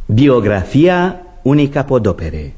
Biografia unei capodopere.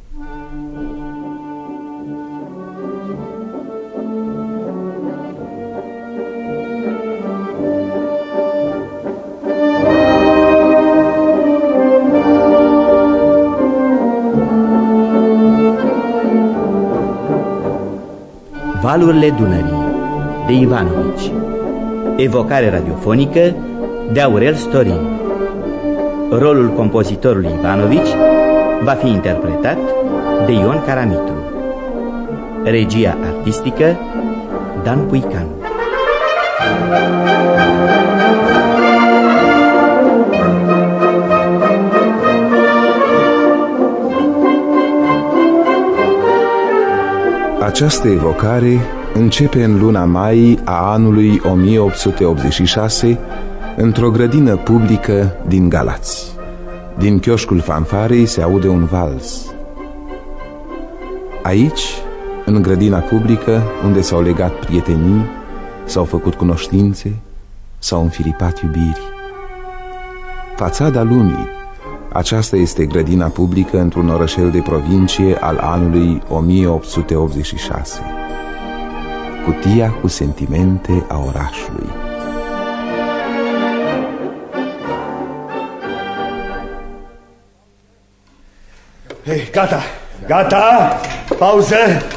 Valurile Dunării de Ivanovici. Evocare radiofonică de Aurel Storin. Rolul compozitorului Ivanovici va fi interpretat de Ion Caramitru. Regia artistică Dan Puican. Această evocare începe în luna mai a anului 1886 într-o grădină publică din Galați. Din chioșcul fanfarei se aude un vals. Aici, în grădina publică, unde s-au legat prietenii, s-au făcut cunoștințe, s-au înfiripat iubiri. Fațada lumii, aceasta este grădina publică într-un orășel de provincie al anului 1886. Cutia cu sentimente a orașului. Hey, gata, gata, pauză.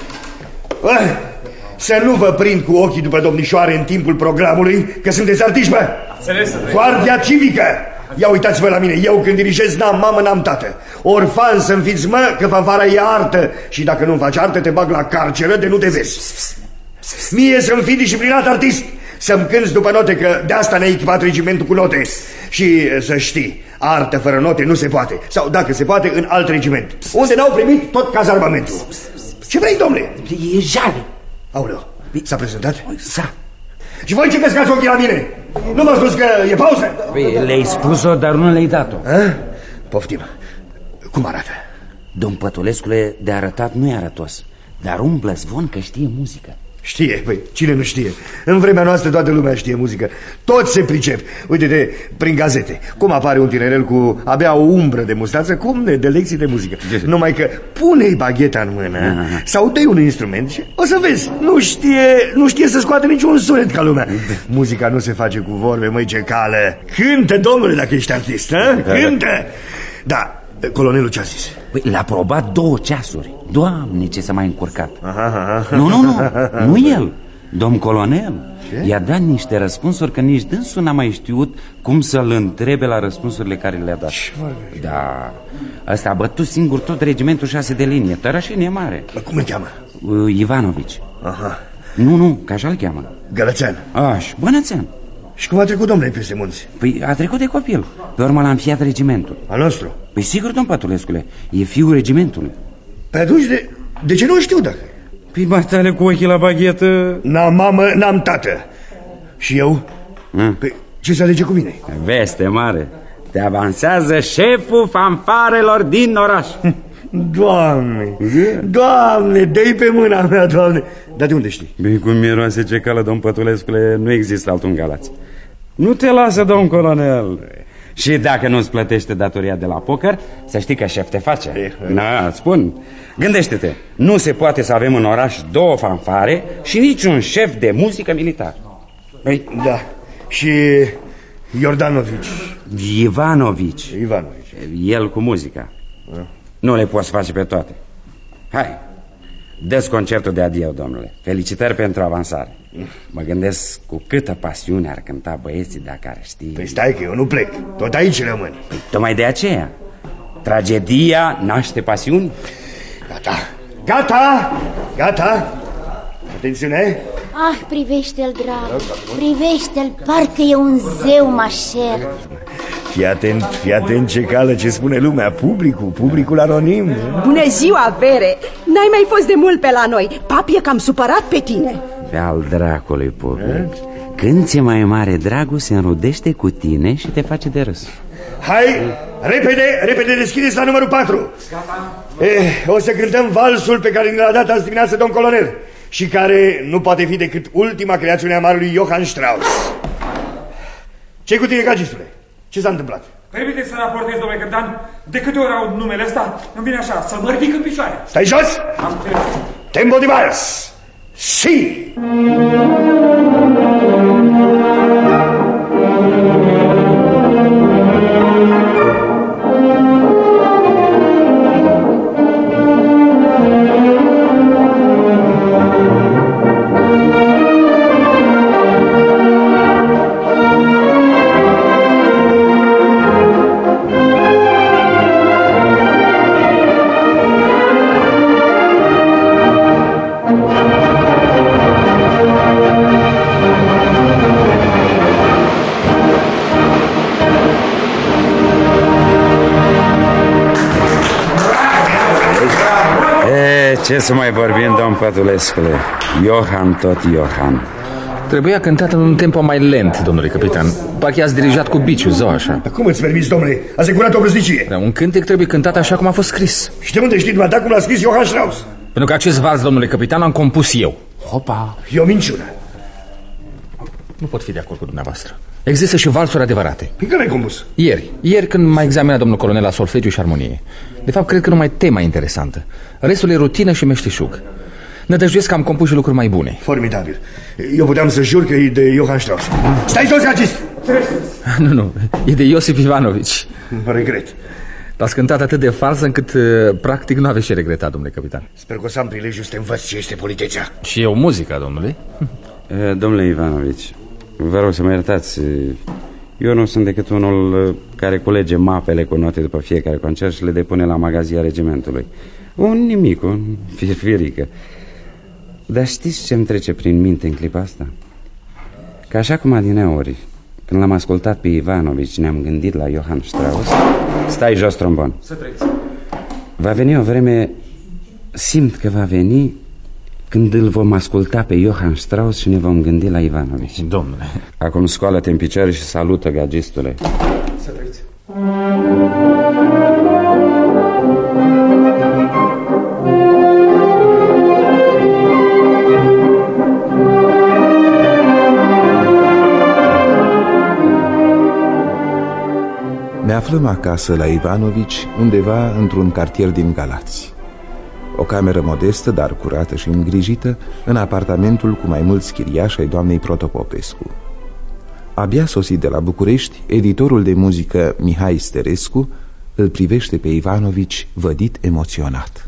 Să nu vă prind cu ochii după domnișoare în timpul programului, că sunteți artiști, bă. Guardia civică. Ia uitați-vă la mine, eu când dirigez n-am mamă, n-am tată. Orfan să-mi fiți, mă, că fanfara e artă. Și dacă nu-mi faci artă, te bag la carceră de nu te vezi. Mie să-mi fii disciplinat artist, să-mi cânți după note, că de asta ne-a echipat regimentul cu note. Și să știi, artă fără note nu se poate. Sau dacă se poate, în alt regiment, unde n-au primit tot cazarmamentul. Ce vrei, domnule? E jale. Aoleu, s-a prezentat? S-a. Și voi ce căscați ochii la mine? Nu m-a spus că e pauză? Le-ai spus-o, dar nu le-ai dat-o. Poftim. Cum arată? Domn Pătulescule, de arătat nu e arătos, dar umblă zvon că știe muzică. Știe, păi, cine nu știe? În vremea noastră toată lumea știe muzică. Toți se pricep. Uite-te, prin gazete, cum apare un tinerel cu abia o umbră de mustață, cum de lecții de muzică. Numai că pune-i bagheta în mână sau dă-i un instrument și o să vezi, nu știe să scoată niciun sunet ca lumea. Muzica nu se face cu vorbe, măi, ce cală. Cântă, domnule, dacă ești artist, cântă. Da, colonelul ce-a zis? Păi, l-a probat 2 ceasuri. Doamne, ce s-a mai încurcat. Nu el, domn colonel. I-a dat niște răspunsuri că nici dânsul n-a mai știut cum să-l întrebe la răspunsurile care le-a dat. Da, ăsta a bătut singur tot regimentul 6 de linie. Tărășenie mare. Cum îl cheamă? Ivanovici. Nu, că așa-l cheamă. Gălățean. Bănățean. Și cum a trecut, domnule, peste munți? Păi a trecut de copil. Pe urmă l-a înfiat regimentul. Al nostru? Păi sigur, domn Pătulescule, e fiul regimentului. Pe atunci de ce nu știu dacă? Păi matale cu ochii la baghetă. N-am mamă, n-am tată. Și eu? Păi ce se alege cu mine? Veste mare. Te avansează șeful fanfarelor din oraș. Doamne, dă-i pe mâna mea, Doamne. Dar de unde știi? Bine, cum miroase ce cală, domn Pătulescule, nu există altul în Galați. Nu te lasă, domn colonel. Și dacă nu-ți plătește datoria de la poker, să știi că șef te face. Spun. Gândește-te, nu se poate să avem în oraș 2 fanfare și niciun șef de muzică militar. Da, și Iordanovici. Ivanovici. El cu muzica. Nu le poți face pe toate. Hai, dă-ți concertul de adio, domnule. Felicitări pentru avansare. Mă gândesc cu câtă pasiune ar cânta băieții dacă ar ști. Păi stai că eu nu plec, tot aici rămân. Păi, tocmai de aceea. Tragedia naște pasiuni. Gata. Atențiune. Privește-l, drag. Privește-l, parcă e un zeu mașer. Fii atent ce cală, ce spune lumea. Publicul anonim. Bună ziua, Vere. N-ai mai fost de mult pe la noi. Papi e cam supărat pe tine. Pe al dracului, public. Când ți-e mai mare dragul, se înrudește cu tine și te face de râs. Hai, repede, deschideți la numărul 4. O să cântăm valsul pe care ne l-a dat azi dimineață domn colonel și care nu poate fi decât ultima creațiune a marelui Johann Strauss. Ce-i cu tine, gagistule? Ce s-a întâmplat? Permiteți să raportez, domnule capitan, de câte ori aud numele ăsta, îmi vine așa, să mă ridic în picioare. Stai jos! Am înțeles. Tempo di vals! Si! Ce să mai vorbim, domn Pătulescule? Iohan tot Iohan. Trebuia cântat în un tempo mai lent, domnule capitan. Parcă i-ați dirijat cu biciul, zău așa. Dar cum îți permiți, domnule? Ați curat o brăznicie. Un cântec trebuie cântat așa cum a fost scris. Și de unde știi dumneata cum l-a scris Johann Strauss? Pentru că acest vals, domnule capitan, am compus eu. Hopa! E o minciună. Nu pot fi de acord cu dumneavoastră. Există și valsuri adevărate. Păi când l-ai compus? Ieri când m-a examinat domnul colonel la solfegiu și armonie. De fapt, cred că numai tema interesantă. Restul e rutină și meșteșug. Nădăjduiesc că am compus și lucruri mai bune. Formidabil. Eu puteam să jur că e de Johann Strauss. Stai jos, gagist! Nu, e de Iosif Ivanovici. Regret. L-ați cântat atât de fals încât practic nu aveți ce regreta, domnule capitan. Sper că o să am prilejul să te învăț ce este politețea. Și eu muzica, domnule. Domnule Ivanovici, vă rog să mă iertați. Eu nu sunt decât unul care culege mapele cu note după fiecare concert și le depune la magazia regimentului. Un nimic, un firfirică. Dar știți ce-mi trece prin minte în clipa asta? Că așa cum adineori, când l-am ascultat pe Ivanovici, ne-am gândit la Johann Strauss. Stai jos, trombon. Să treci. Va veni o vreme, simt că va veni, când îl vom asculta pe Johann Strauss și ne vom gândi la Ivanovici. Domnule. Acum scoală-te în picioare și salută, gagistule. Să treci. Ne aflăm acasă la Ivanovici, undeva într-un cartier din Galați. O cameră modestă, dar curată și îngrijită, în apartamentul cu mai mulți chiriași ai doamnei Protopopescu. Abia sosit de la București, editorul de muzică Mihai Sterescu îl privește pe Ivanovici vădit emoționat.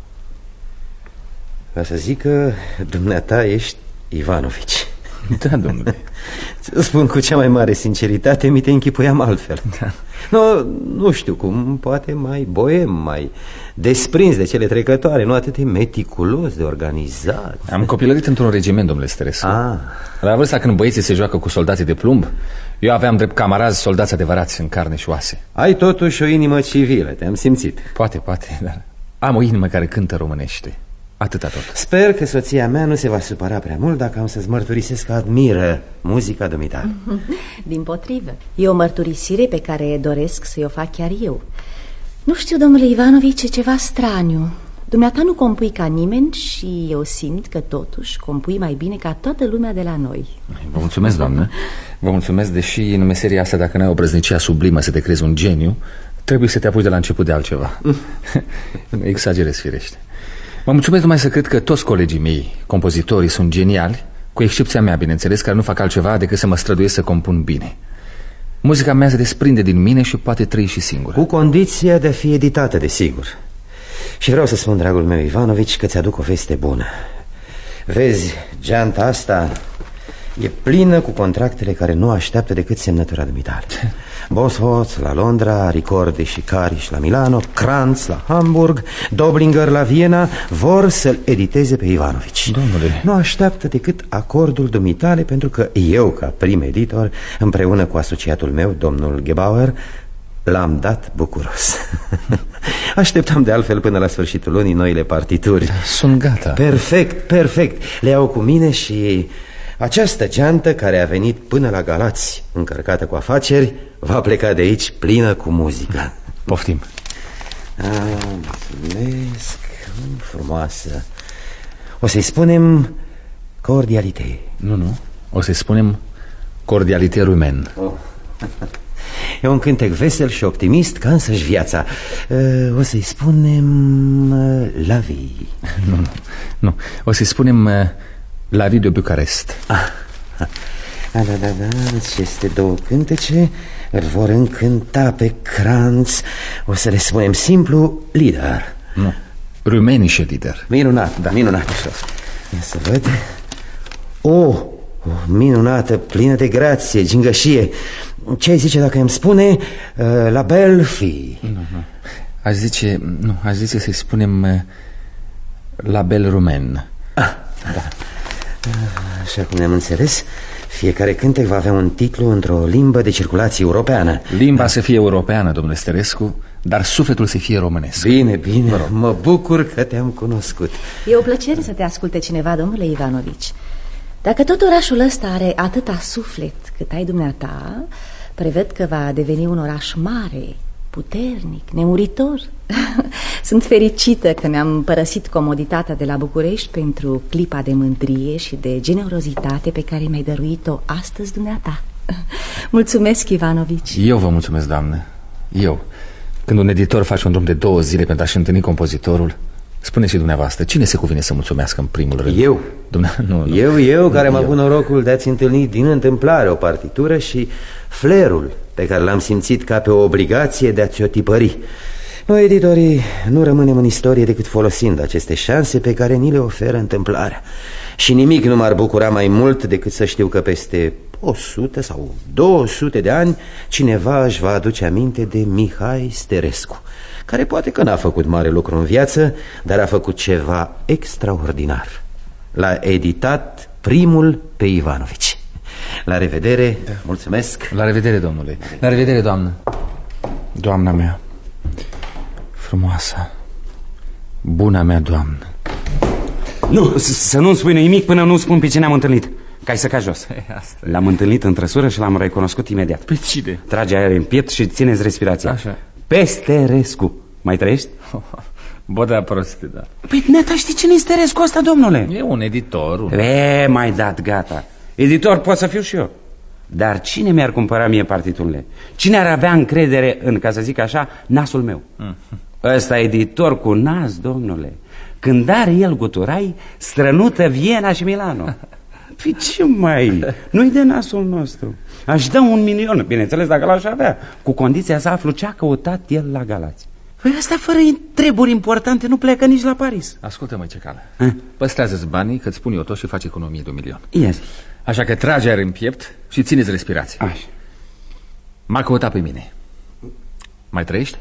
Ca să zic că dumneata ești Ivanovici. Da, domnule. Ți-o spun cu cea mai mare sinceritate, mi te închipuiam altfel. Da. Nu știu cum, poate mai boem, mai desprins de cele trecătoare, nu atât de meticulos, de organizat. Am copilărit într-un regiment, domnule Sterescu. La vârsta când băieții se joacă cu soldații de plumb, eu aveam drept camarazi soldați adevărați în carne și oase. Ai totuși o inimă civilă, te-am simțit. Poate, dar am o inimă care cântă românește. Atâta tot. Sper că soția mea nu se va supăra prea mult dacă am să-ți mărturisesc că admiră muzica dumitale. Dimpotrivă, e o mărturisire pe care doresc să o fac chiar eu. Nu știu, domnule Ivanovici, e ceva straniu. Dumneata nu compui ca nimeni și eu simt că totuși compui mai bine ca toată lumea de la noi. Vă mulțumesc, doamnă. Vă mulțumesc, deși în meseria asta, dacă n-ai o brăznicia sublimă să te crezi un geniu, trebuie să te apuci de la început de altceva. Exagerez, firește. Mă mulțumesc numai să cred că toți colegii mei, compozitorii, sunt geniali, cu excepția mea, bineînțeles, care nu fac altceva decât să mă străduiesc să compun bine. Muzica mea se desprinde din mine și poate trăi și singură. Cu condiția de a fi editată, desigur. Și vreau să spun, dragul meu Ivanovici, că ți-aduc o veste bună. Vezi, geanta asta e plină cu contractele care nu așteaptă decât semnătura dumitale. Boshoff la Londra, Ricordi și Cariș la Milano, Kranz la Hamburg, Doblinger la Viena vor să-l editeze pe Ivanovici. Domnule, nu așteaptă decât acordul dumitale, pentru că eu, ca prim editor, împreună cu asociatul meu, domnul Gebauer, l-am dat bucuros. Așteptam de altfel până la sfârșitul lunii noile partituri. Sunt gata. Perfect. Le iau cu mine și această geantă care a venit până la Galați, încărcată cu afaceri, va pleca de aici plină cu muzică. Poftim. Mulțumesc. Frumoasă. O să-i spunem cordialitate. Nu, o să-i spunem cordialitate rumen. E un cântec vesel și optimist ca însăși viața. O să-i spunem La Vie. Nu. O să-i spunem La Vie de Bucarest. Da, aceste două cântece îl vor încânta pe Kranz. O să le spunem simplu Lieder. Nu, Rumenische Lieder. Minunat, da. Minunat. Ia să văd. O minunată, plină de grație, gingășie. Ce-ai zice dacă îmi spune La Belle Fille? Nu. Aș zice să-i spunem La Belle Rumen. Da. Așa cum ne-am înțeles, fiecare cântec va avea un titlu într-o limbă de circulație europeană. Limba să fie europeană, domnule Stărescu, dar sufletul să fie românesc. Bine, mă bucur că te-am cunoscut. E o plăcere să te asculte cineva, domnule Ivanovici. Dacă tot orașul ăsta are atâta suflet cât ai dumneata, prevăd că va deveni un oraș mare, puternic, nemuritor. Sunt fericită că mi-am părăsit comoditatea de la București pentru clipa de mândrie și de generozitate pe care mi-ai dăruit-o astăzi dumneata. Mulțumesc, Ivanovici. Eu vă mulțumesc, doamnă. Eu. Când un editor face un drum de 2 zile pentru a-și întâlni compozitorul, spune și dumneavoastră, cine se cuvine să mulțumească în primul rând? Eu. Nu. Eu care am avut norocul de a-ți întâlni din întâmplare o partitură și flerul pe care l-am simțit ca pe o obligație de a-ți o tipări. Noi, editorii, nu rămânem în istorie decât folosind aceste șanse pe care ni le oferă întâmplarea. Și nimic nu m-ar bucura mai mult decât să știu că peste 100 sau 200 de ani cineva își va aduce aminte de Mihai Stărescu, care poate că n-a făcut mare lucru în viață, dar a făcut ceva extraordinar. L-a editat primul pe Ivanovici. La revedere, mulțumesc. La revedere, domnule. La revedere, doamnă. Doamna mea frumoasă, buna mea doamnă. Nu, să nu-mi spui nimic până nu spun pe cine am întâlnit. Ca să ca jos. L-am întâlnit în trăsură și l-am recunoscut imediat. Pe cine? Trage aer în piept și țineți respirația. Așa. Pe Stărescu. Mai trăiești? Bă, da, proste, da. Păi, neta, știi cine e Stărescu ăsta, domnule? E un editor. Mai dat, gata. Editor pot să fiu și eu. Dar cine mi-ar cumpăra mie partiturile? Cine ar avea încredere în, ca să zic așa, nasul meu? Ăsta editor cu nas, domnule. Când are el guturai, strănută Viena și Milano. Păi ce mai? Nu-i de nasul nostru. Aș da 1.000.000, bineînțeles dacă l-aș avea, cu condiția să aflu ce a căutat el la Galați. Păi asta fără treburi importante nu plecă nici la Paris. Ascultă-mă, Cecală, păstrează-ți banii, că-ți spun eu tot și faci economie de 1.000.000. Yes. Așa că trage aer în piept și țineți respirație. Așa. M-a căutat pe mine. Mai trăiești?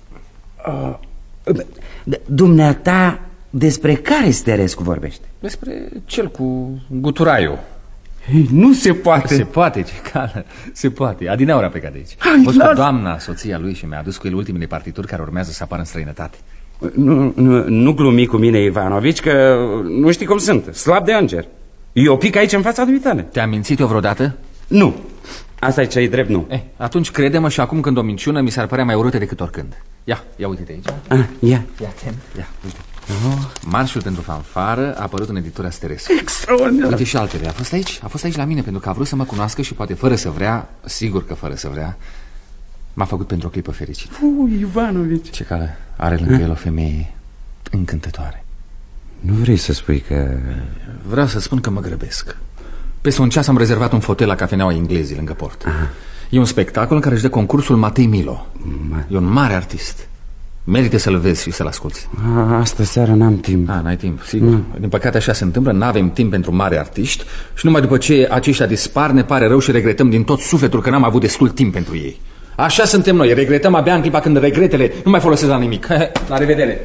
Dumneata, despre care Stărescu vorbește? Despre cel cu guturaiul. Nu se poate. Se poate, Cecală, se poate. Adineauri a plecat de aici. A fost cu doamna, soția lui, și mi-a adus cu el ultimele partituri care urmează să apară în străinătate. Nu glumi cu mine, Ivanovici, că nu știi cum sunt. Slab de înger. Eu pic aici în fața dumitale. Te-am mințit eu vreodată? Nu. Asta e ce-i drept, nu. Atunci crede-mă și acum când o minciună mi s-ar părea mai urâtă decât oricând. Ia uite-te aici. Ia atent. Ia, uite. Marșul pentru fanfară a apărut în editura Stărescu. Extraordinar. Uite și altele. A fost aici la mine pentru că a vrut să mă cunoască și poate fără să vrea, sigur că fără să vrea, m-a făcut pentru o clipă fericită. Ivanovici. Cecală, are lângă el o femeie încântătoare. Nu vrei să spui că... Vreau să spun că mă grăbesc. Peste un ceas am rezervat un fotel la cafeneaua englezii lângă port. E un spectacol în care își dă concursul Matei Milo. E un mare artist. Merită să-l vezi și să-l asculți. Astă seară n-am timp. N-ai timp, sigur. Din păcate așa se întâmplă, n-avem timp pentru mari artiști. Și numai după ce aceștia dispar ne pare rău și regretăm din tot sufletul că n-am avut destul timp pentru ei. Așa suntem noi, regretăm abia în clipa când regretele nu mai folosesc la nimic. La revedere.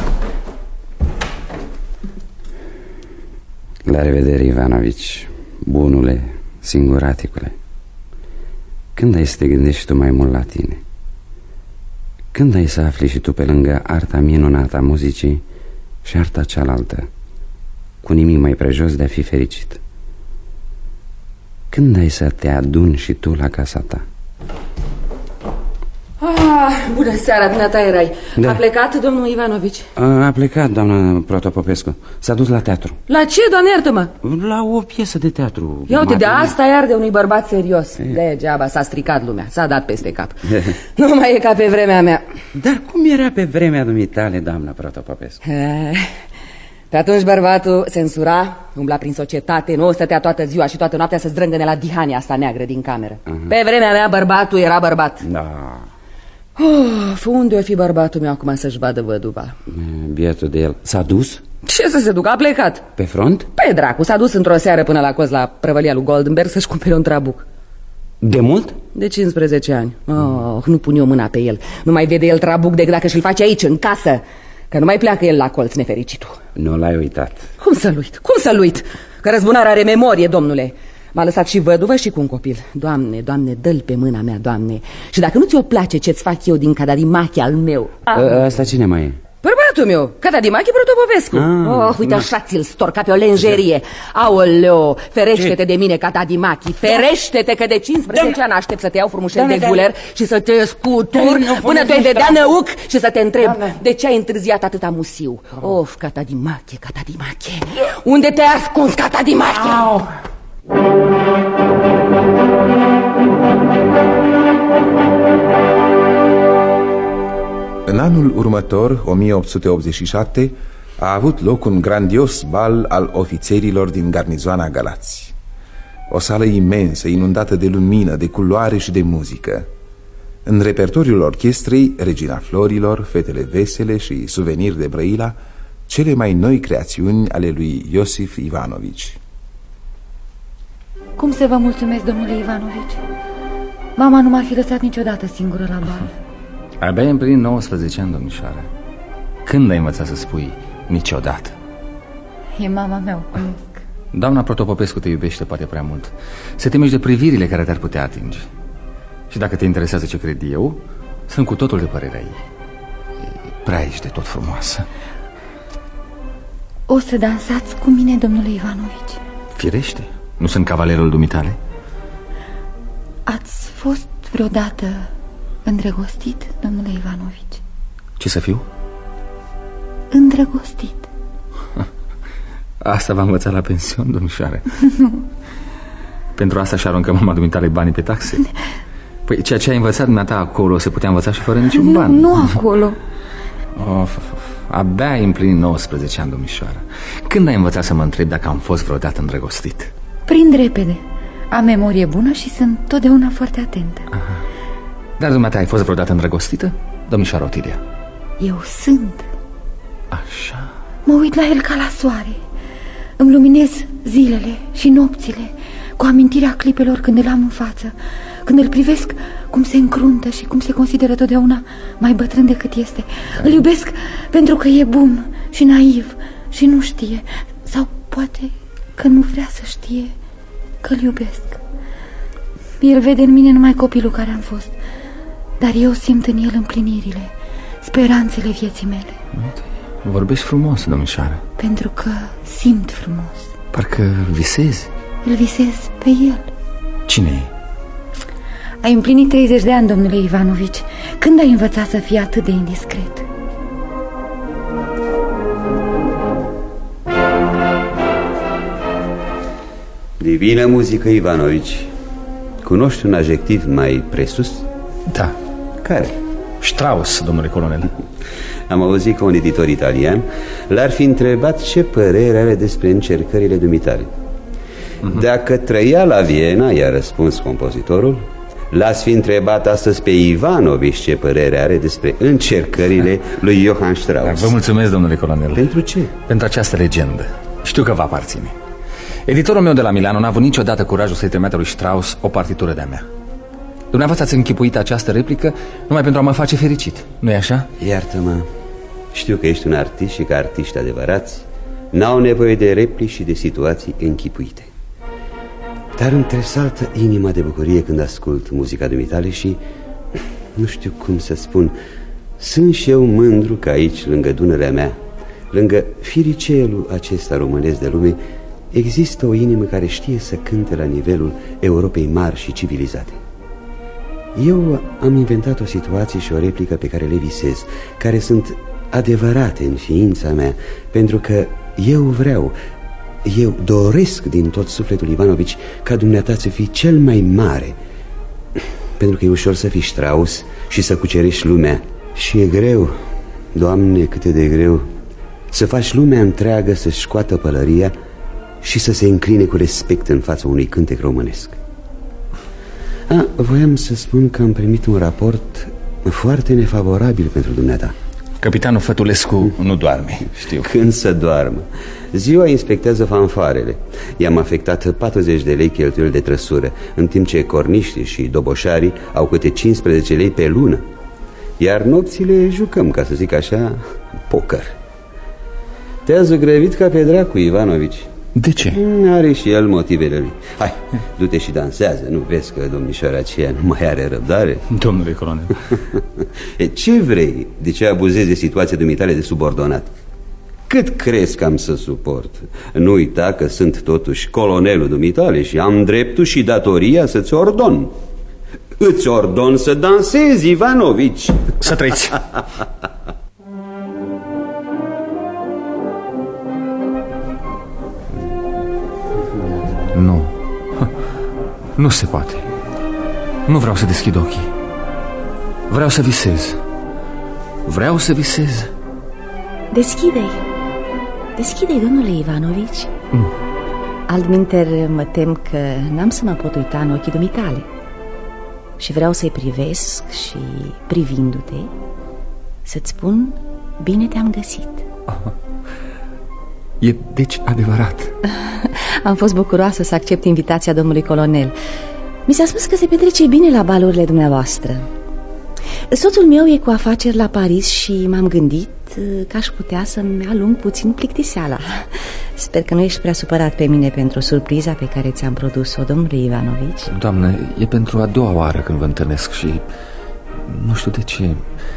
La revedere, Ivanovici, bunule, singuraticule. Când ai să te gândești tu mai mult la tine? Când ai să afli și tu pe lângă arta minunată a muzicii și arta cealaltă, cu nimic mai prejos de a fi fericit? Când ai să te aduni și tu la casa ta? Bună seara, dumneata erai. Da. A plecat domnul Ivanovici? A plecat, doamna Protopopescu. S-a dus la teatru. La ce, doamne, iartă-mă? La o piesă de teatru. Ia uite, de asta iar de unui bărbat serios. Degeaba s-a stricat lumea, s-a dat peste cap. Nu mai e ca pe vremea mea. Dar cum era pe vremea dumitale, doamna Protopopescu? Pe atunci bărbatul se însura, umbla prin societate, nu stătea toată ziua și toată noaptea să zdrângăne la dihania asta neagră din cameră. Pe vremea mea bărbatul era bărbat. Da. Unde o fi bărbatul meu acum să-și vadă văduva? Bietul de el. S-a dus? Ce să se ducă? A plecat. Pe front? Pe dracu, s-a dus într-o seară până la coz la prăvălia lui Goldenberg să-și cumpere un trabuc. De mult? De 15 ani. Nu pun eu mâna pe el. Nu mai vede el trabuc decât dacă și-l face aici, în casă. Că nu mai pleacă el la colț, nefericitul. Nu l-ai uitat. Cum să-l uit? Cum să-l uit? Că răzbunarea are memorie, domnule. M-a lăsat și văduvă și cu un copil. Doamne, Doamne, dă-l pe mâna mea, Doamne. Și dacă nu ți-o place ce-ți fac eu din cadadimachi al meu... Asta cine mai e? Bărbatul meu, Cadadimachi Protopopescu. Uite așa ți-l stor ca pe o lenjerie. Aoleo, ferește-te de mine, Cadadimachi. Ferește-te că de 15 ani aștept să te iau frumușel de guler și să te scutur până te-ai vedea năuc și să te întreb de ce ai întârziat atâta musiu. Of, Cadadimachi, Cadadimachi. Unde te-ai ascuns, Cadadimachi? În anul următor, 1887, a avut loc un grandios bal al ofițerilor din garnizoana Galați. O sală imensă, inundată de lumină, de culoare și de muzică. În repertoriul orchestrei, Regina Florilor, Fetele Vesele și Suveniri de Brăila, cele mai noi creațiuni ale lui Iosif Ivanovici. Cum să vă mulțumesc, domnule Ivanovici? Mama nu m-ar fi lăsat niciodată singură la bal. Abia împlinit 19 ani, domnișoară. Când ai învățat să spui niciodată? E mama mea, o cunosc. Doamna Protopopescu te iubește poate prea mult. Se temești de privirile care te-ar putea atinge. Și dacă te interesează ce cred eu, sunt cu totul de părerea ei. Prea ești de tot frumoasă. O să dansați cu mine, domnule Ivanovici? Firește, nu sunt cavalerul dumitale? Ați fost vreodată îndrăgostit, domnule Ivanovici? Ce să fiu? Îndrăgostit. Asta v-a învățat la pension, domnișoare? Pentru asta și aruncă mama dumitale banii pe taxe? Păi ceea ce ai învățat dumneata acolo se putea învăța și fără niciun ban. Nu acolo. Abia ai împlinit 19 ani, domnișoară. Când ai învățat să mă întreb dacă am fost vreodată îndrăgostit? Prind repede. Am memorie bună și sunt totdeauna foarte atentă. Aha. Dar dumneata ai fost vreodată îndrăgostită, domnișoară Otilia? Eu sunt. Așa. Mă uit la el ca la soare. Îmi luminez zilele și nopțile cu amintirea clipelor când îl am în față, când îl privesc cum se încruntă și cum se consideră totdeauna mai bătrân decât este. Îl iubesc pentru că e bun și naiv și nu știe, sau poate că nu vrea să știe că îl iubesc. El vede în mine numai copilul care am fost, dar eu simt în el împlinirile, speranțele vieții mele. Vorbești frumos, domnișoară. Pentru că simt frumos. Parcă visezi. Îl visez pe el. Cine e? Ai împlinit 30 de ani, domnule Ivanovici. Când ai învățat să fii atât de indiscret? Divină muzică, Ivanovici. Cunoști un adjectiv mai presus? Da. Care? Strauss, domnule colonel. Am auzit că un editor italian l-ar fi întrebat ce părere are despre încercările dumitale. Dacă trăia la Viena, i-a răspuns compozitorul, l-ați fi întrebat astăzi pe Ivanovici ce părere are despre încercările lui Johann Strauss. Vă mulțumesc, domnule colonel. Pentru ce? Pentru această legendă. Știu că vă aparține. Editorul meu de la Milano n-a avut niciodată curajul să-i trimite lui Strauss o partitură de-a mea. Dumneavoastră ați închipuit această replică numai pentru a mă face fericit, nu-i așa? Iartă-mă, știu că ești un artist și că artiști adevărați n-au nevoie de replici și de situații închipuite. Dar îmi tresaltă inima de bucurie când ascult muzica dumitale și nu știu cum să spun, sunt și eu mândru că aici, lângă Dunărea mea, lângă firicelul acesta românesc de lume, există o inimă care știe să cânte la nivelul Europei mari și civilizate. Eu am inventat o situație și o replică pe care le visez, care sunt adevărate în ființa mea, pentru că eu doresc din tot sufletul, Ivanovici, ca dumneata să fii cel mai mare, pentru că e ușor să fii Strauss și să cucerești lumea. Și e greu, Doamne, cât e de greu, să faci lumea întreagă să-și scoată pălăria și să se încline cu respect în fața unui cântec românesc. Voiam să spun că am primit un raport foarte nefavorabil pentru dumneata. Capitanul Fătulescu nu doarme, știu. Când să doarmă? Ziua inspectează fanfarele. I-am afectat 40 de lei cheltuieli de trăsură, în timp ce corniștii și doboșarii au câte 15 lei pe lună. Iar nopțile jucăm, ca să zic așa, poker. Te-a zugrăvit ca pe dracu, Ivanovici. De ce? Are și el motivele lui. Hai, du-te și dansează. Nu vezi că domnișoara aceea nu mai are răbdare? Domnule colonel. Ce vrei? De ce abuzezi de situația dumitale de subordonat? Cât crezi că am să suport? Nu uita că sunt totuși colonelul dumitale și am dreptul și datoria să-ți ordon. Îți ordon să dansezi, Ivanovici. Să trăiți. Nu. Nu se poate. Nu vreau să deschid ochii. Vreau să visez. Vreau să visez. Deschide-i, domnule Ivanovici. Nu. Altminteri mă tem că n-am să mă pot uita în ochii dumitale. Și vreau să-i privesc și, privindu-te, să-ți spun, bine te-am găsit. E deci adevărat. Am fost bucuroasă să accept invitația domnului colonel. Mi s-a spus că se petrece bine la balurile dumneavoastră. Soțul meu e cu afaceri la Paris și m-am gândit că aș putea să-mi alung puțin plictiseala. Sper că nu ești prea supărat pe mine pentru surpriza pe care ți-am produs-o, domnule Ivanovici. Doamnă, e pentru a doua oară când vă întâlnesc și nu știu de ce.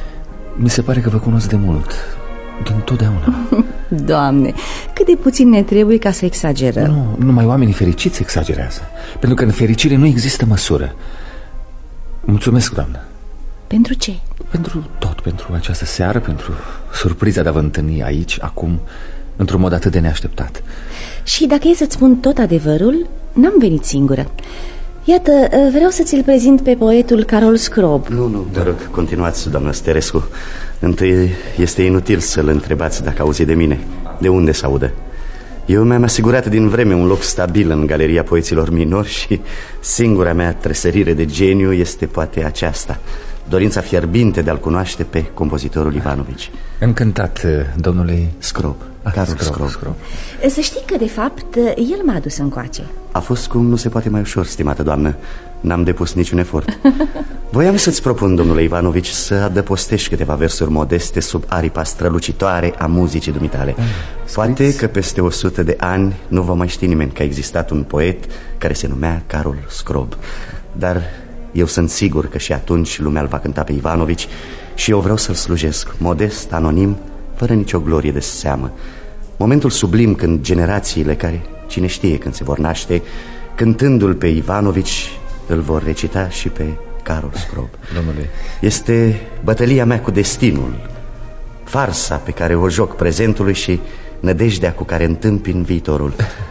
Mi se pare că vă cunosc de mult, din totdeauna. Doamne, cât de puțin ne trebuie ca să exagerăm. Nu, numai oamenii fericiți exagerează, pentru că în fericire nu există măsură. Mulțumesc, doamnă. Pentru ce? Pentru tot, pentru această seară, pentru surpriza de a vă întâlni aici, acum, într-un mod atât de neașteptat. Și dacă e să-ți spun tot adevărul, n-am venit singură. Iată, vreau să ți-l prezint pe poetul Carol Scrob. Nu, vă rog, continuați, doamnă Sterescu. Întâi este inutil să-l întrebați dacă auzi de mine. De unde se audă? Eu mi-am asigurat din vreme un loc stabil în Galeria Poeților Minori și singura mea tresărire de geniu este poate aceasta: dorința fierbinte de a-l cunoaște pe compozitorul Ivanovici. Încântat, domnule Scrob. Carol Scrob. Să știi că, de fapt, el m-a adus încoace. A fost cum nu se poate mai ușor, stimată doamnă. N-am depus niciun efort. Voiam să-ți propun, domnule Ivanovici, să adăpostești câteva versuri modeste sub aripa strălucitoare a muzicii dumitale. Poate că peste 100 de ani nu va mai ști nimeni că a existat un poet care se numea Carol Scrob. Dar eu sunt sigur că și atunci lumea îl va cânta pe Ivanovici și eu vreau să-l slujesc, modest, anonim, fără nicio glorie de seamă. Momentul sublim când generațiile care, cine știe când se vor naște, cântându-l pe Ivanovici, îl vor recita și pe Carol Scrob. Domnule, este bătălia mea cu destinul, farsa pe care o joc prezentului și nădejdea cu care întâmpin viitorul.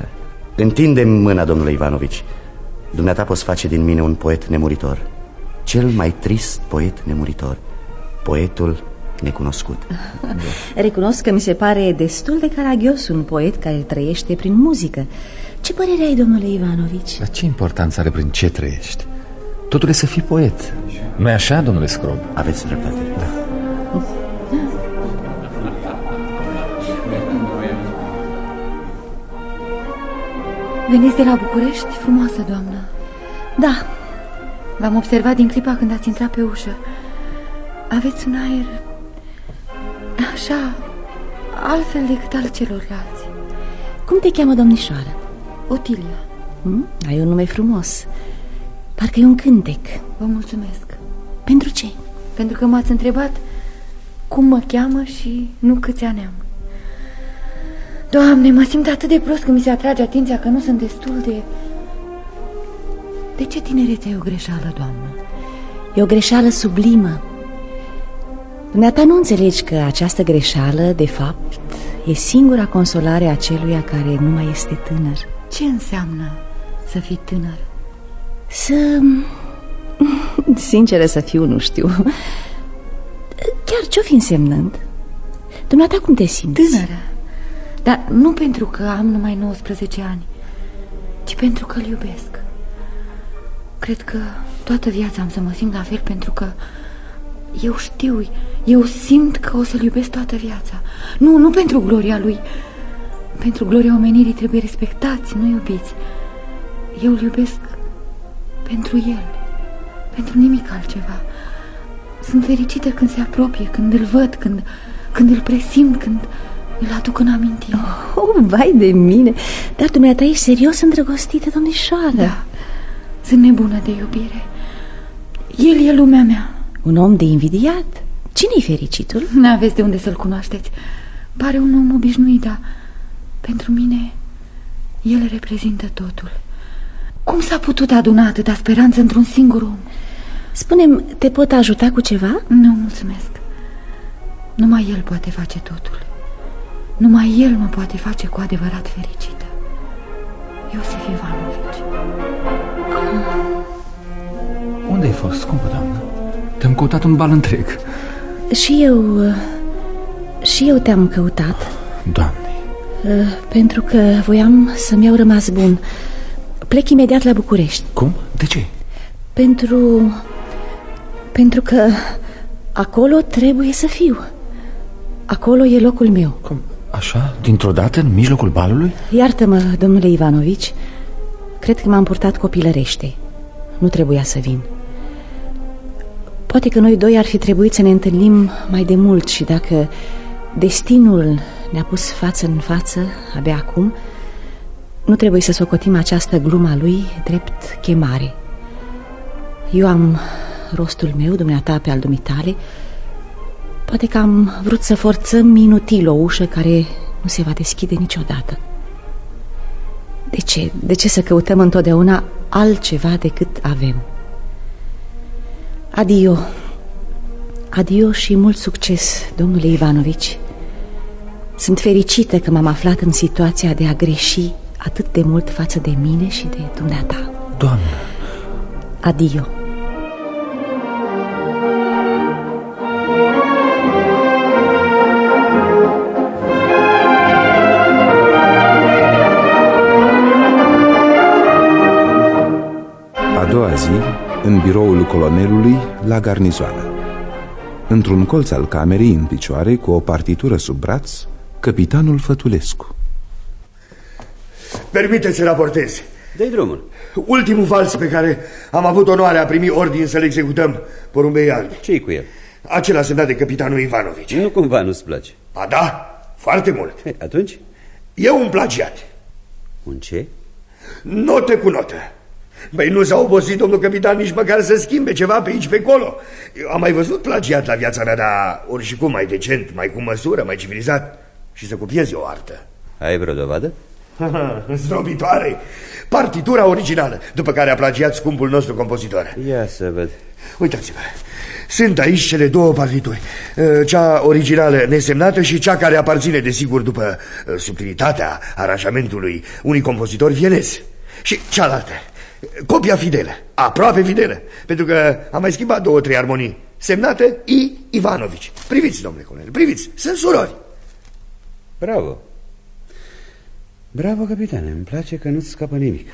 Întinde-mi mâna, domnule Ivanovici. Dumneata poți face din mine un poet nemuritor, cel mai trist poet nemuritor, poetul necunoscut. Recunosc că mi se pare destul de caragios un poet care trăiește prin muzică. Ce părere ai, domnule Ivanovici? Dar ce importanță are prin ce trăiești? Totul e să fii poet. Nu-i așa, domnule Scrob? Aveți dreptate. Da. Veniți de la București, frumoasă doamnă? Da. V-am observat din clipa când ați intrat pe ușă. Aveți un aer așa, altfel decât al celorlalți. Cum te cheamă, domnișoară? Otilia. Ai un nume frumos. Parcă e un cântec. Vă mulțumesc. Pentru ce? Pentru că m-ați întrebat cum mă cheamă și nu câți ani am. Doamne, mă simt atât de prost că mi se atrage atenția că nu sunt destul de... De ce tinerețea e o greșeală, doamnă? E o greșeală sublimă. Dumneata nu înțelegi că această greșeală, de fapt, e singura consolare a celuia care nu mai este tânăr. Ce înseamnă să fii tânăr? Sinceră să fiu, nu știu. Chiar ce-o fi însemnând? Dumneata cum te simți? Tânără. Dar nu pentru că am numai 19 ani, ci pentru că îl iubesc. Cred că toată viața am să mă simt la fel, pentru că eu știu, eu simt că o să-l iubesc toată viața. Nu pentru gloria lui. Pentru gloria omenirii trebuie respectați, nu iubiți. Eu îl iubesc pentru el, pentru nimic altceva. Sunt fericită când se apropie, când îl văd, când îl presimt, când îl aduc în amintire. Vai de mine! Dar dumneata ești serios îndrăgostită, domnișoară? Da, sunt nebună de iubire. El e lumea mea. Un om de invidiat? Cine-i fericitul? N-aveți de unde să-l cunoașteți. Pare un om obișnuit, dar pentru mine el reprezintă totul. Cum s-a putut aduna atâta speranță într-un singur om? Spune-mi, te pot ajuta cu ceva? Nu, mulțumesc. Numai el poate face totul. Numai el mă poate face cu adevărat fericită. Iosif Ivanovici. Unde ai fost, scumpă doamnă? Te-am căutat un bal întreg. Și eu te-am căutat. Doamne. Pentru că voiam să-mi iau rămas bun. Plec imediat la București. Cum? De ce? Pentru că acolo trebuie să fiu. Acolo e locul meu. Cum? Așa? Dintr-o dată, în mijlocul balului? Iartă-mă, domnule Ivanovici. Cred că m-am purtat copilărește. Nu trebuia să vin. Poate că noi doi ar fi trebuit să ne întâlnim mai de mult. Și dacă destinul ne-a pus față în față abia acum, nu trebuie să socotim această glumă a lui drept chemare. Eu am rostul meu, dumneata pe al dumitale. Poate că am vrut să forțăm inutil o ușă care nu se va deschide niciodată. De ce să căutăm întotdeauna altceva decât avem? Adio. Adio și mult succes, domnule Ivanovici. Sunt fericită că m-am aflat în situația de a greși atât de mult față de mine și de dumneata. Doamne. Adio. A doua zi, în biroul colonelului, la garnizoană. Într-un colț al camerei, în picioare, cu o partitură sub braț, capitanul Fătulescu. Permiteți să raportez. Dă-i drumul. Ultimul vals pe care am avut onoarea a primi ordin să-l executăm, porumbei albi. Ce-i cu el? Acela semnat de capitanul Ivanovici. Nu cumva nu-ți place? Ba da, foarte mult. Atunci? E un plagiat. Un ce? Notă cu notă. Băi, nu s-a obosit domnul capitan nici măcar să schimbe ceva pe aici, pe acolo. Eu am mai văzut plagiat la viața mea, dar ori și cum mai decent, mai cu măsură, mai civilizat. Și să copiezi o artă. Ai vreo dovadă? Zdrobitoare. Partitura originală, după care a plagiat scumpul nostru compozitor. Ia să văd. Uitați-vă. Sunt aici cele două partituri. Cea originală nesemnată și cea care aparține, desigur, după subtilitatea aranjamentului unui compozitor vienez. Și cealaltă, copia fidelă, aproape fidelă, pentru că am mai schimbat 2-3 armonii. Semnată I. Ivanovici. Priviți, domnule colonel, priviți, sunt surori. Bravo. Bravo, capitane, îmi place că nu-ți scapă nimic.